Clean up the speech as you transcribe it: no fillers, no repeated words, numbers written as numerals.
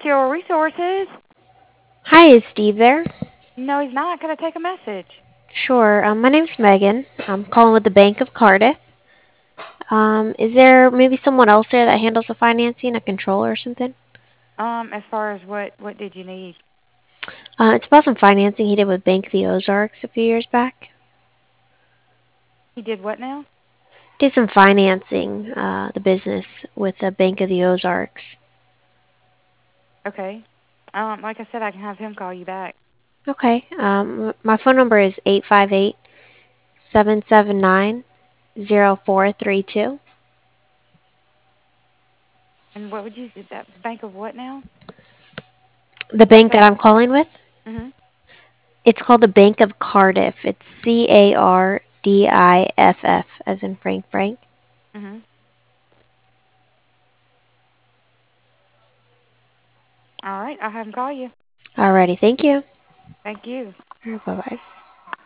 Secure Resources. Hi, is Steve there? No, he's not. Could I take a message? Sure. My name's Megan. I'm calling with the Bank of Cardiff. Is there maybe someone else there that handles the financing, a controller or something? As far as what did you need? It's about some financing he did with Bank of the Ozarks a few years back. He did what now? Did some financing, the business with the Bank of the Ozarks. Okay. Like I said, I can have him call you back. Okay. My phone number is 858-779-0432. And what would you that bank of what now? The What's bank that that? I'm calling with, Mhm. it's called the Bank of Cardiff. It's Cardiff, as in Frank Frank. Mhm. All right, I'll have him call you. Alrighty, thank you. Thank you. Bye bye.